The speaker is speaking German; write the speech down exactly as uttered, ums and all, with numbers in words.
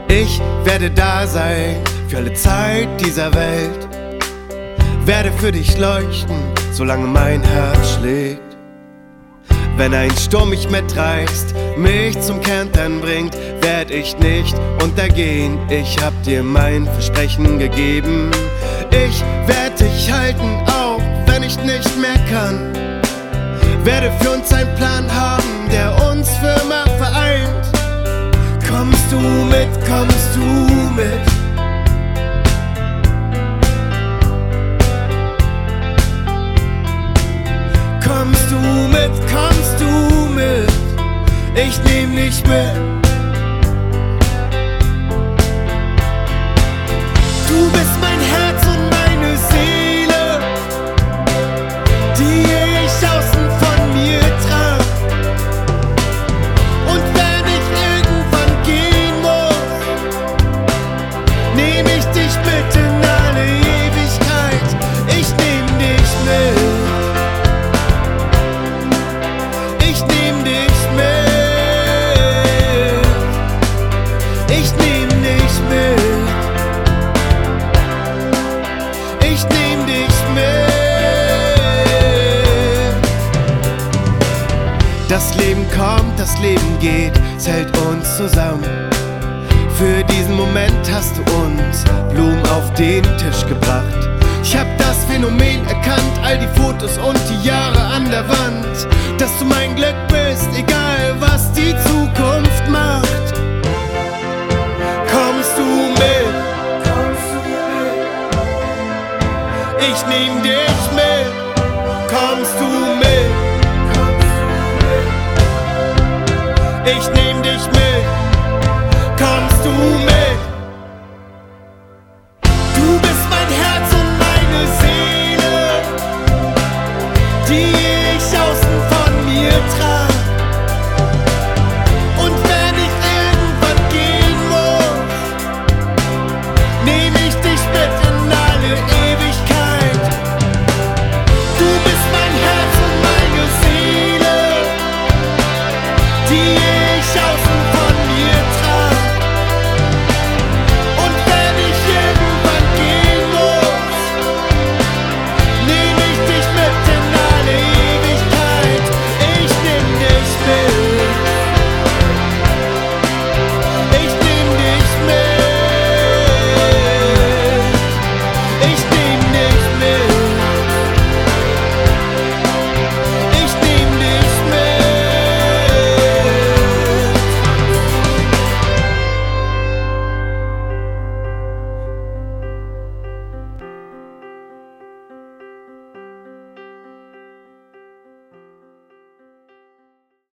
Ich werde da sein für alle Zeit dieser Welt, werde für dich leuchten, solange mein Herz schlägt. Wenn ein Sturm mich mitreißt, mich zum Kentern bringt, werd ich nicht untergehen. Ich hab dir mein Versprechen gegeben. Ich werd dich halten, auch wenn ich nicht mehr kann. Werde für uns einen Plan haben, der uns für immer vereint. Kommst du mit, kommst du mit? Kommst du mit, kommst du mit? Ich nehm dich mit. Du bist mein Herz und meine Seele, die ich außen von mir trag. Und wenn ich irgendwann gehen muss, nehm ich dich mit in alle Ewigkeit. Ich nehm dich mit. Ich nehm dich mit. Ich nehm dich mit. Ich nehm dich mit. Das Leben kommt, das Leben geht, es hält uns zusammen. Für diesen Moment hast du uns Blumen auf den Tisch gebracht. Ich hab das Phänomen erkannt, all die Fotos und die Jahre an der Wand, dass du mein Glück bist, egal was die Zukunft macht. Kommst du mit? Kommst du mit? Ich nehm dich mit. Kommst du mit? Kommst du mit? Ich nehm dich mit. Kommst du mit?